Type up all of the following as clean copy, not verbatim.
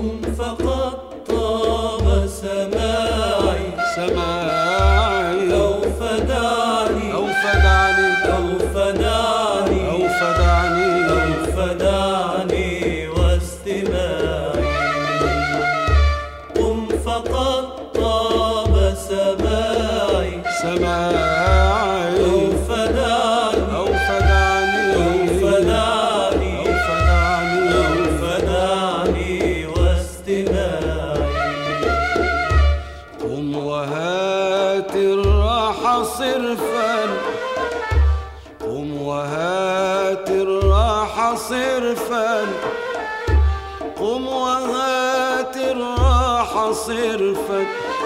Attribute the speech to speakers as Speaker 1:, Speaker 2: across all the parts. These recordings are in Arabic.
Speaker 1: قم فقد طاب سماعي أو فدعني
Speaker 2: أو فدعني
Speaker 1: أو فدعني
Speaker 2: أو فدعني
Speaker 1: أو فدعني واستماعي. قم فقد طاب سماعي أو فدعني
Speaker 2: أو فدعني
Speaker 1: أو فدعني
Speaker 2: أو فدعني
Speaker 1: أو فدعني واستماعي.
Speaker 2: قم وهات الراحة صرفا، قم وهات الراحة صرفا، قم وهات الراحة صرفا،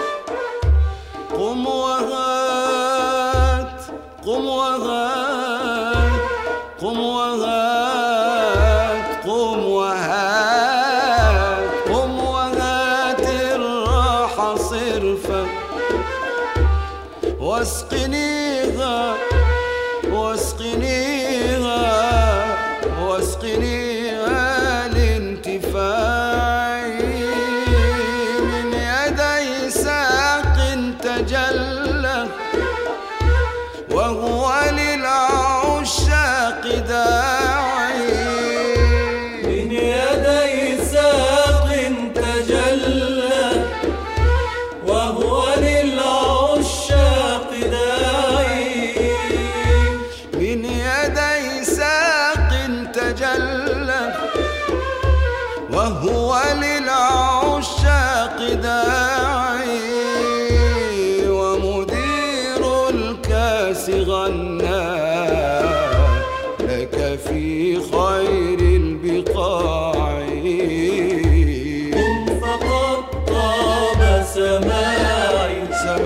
Speaker 2: قم وهات، قم وهات، قم وهات، قم وهات، قم وهات الراحة صرفا، واسقنيها واسقنيها واسقنيها لانتفاعي من يدي ساق تجلى وهو للعشاق داعي.
Speaker 1: من يدي ساق تجلى وهو للعشاق داعي.
Speaker 2: من يدي ساق تجلى وهو للعشاق داعي. ومدير الكاس غنى لك في خير البقاع.
Speaker 1: قم فقد طاب سماعي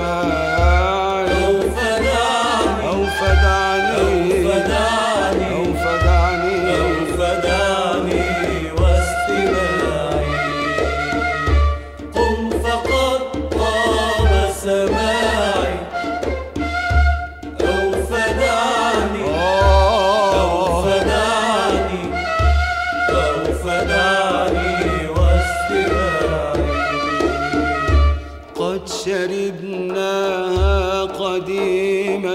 Speaker 2: أو
Speaker 1: فدعني
Speaker 2: أو فدعني
Speaker 1: أو
Speaker 2: أو
Speaker 1: فدعني
Speaker 2: فدعني
Speaker 1: أو فدعني واستماعي. قم فقد طاب سماعي أو فدعني أو فدعني أو فدعني واستماعي.
Speaker 2: قد شربناها قديما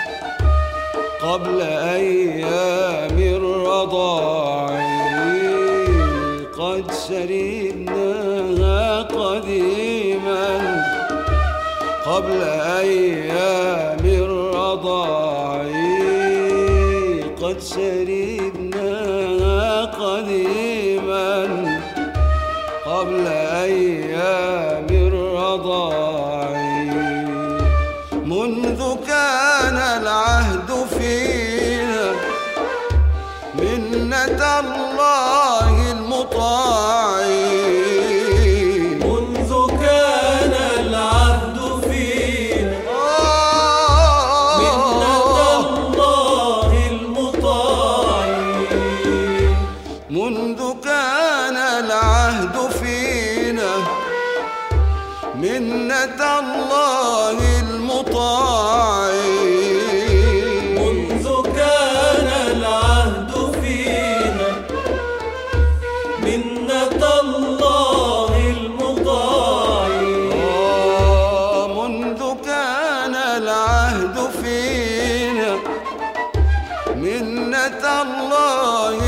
Speaker 2: قبل أيام الرضاع. قد شربناها قديما قبل أيام الرضاع. قد شربناها قديما قبل أيام الرضاع. منذ كان العهد فينا منة الله المطاع.
Speaker 1: منذ كان العهد فينا منة الله المطاع.
Speaker 2: منذ كان العهد فينا منة الله المطاع.
Speaker 1: منذ كان العهد فينا منة الله المطاع.
Speaker 2: منذ كان العهد فينا منة الله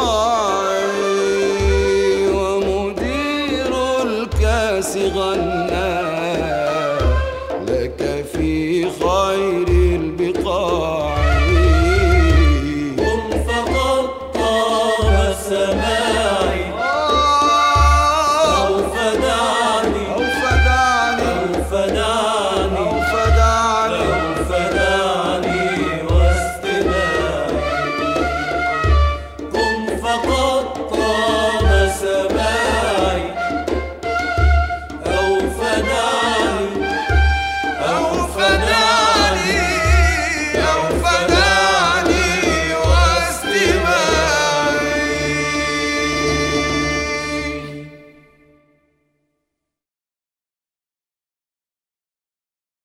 Speaker 2: المطاع. ومدير الكاس غنى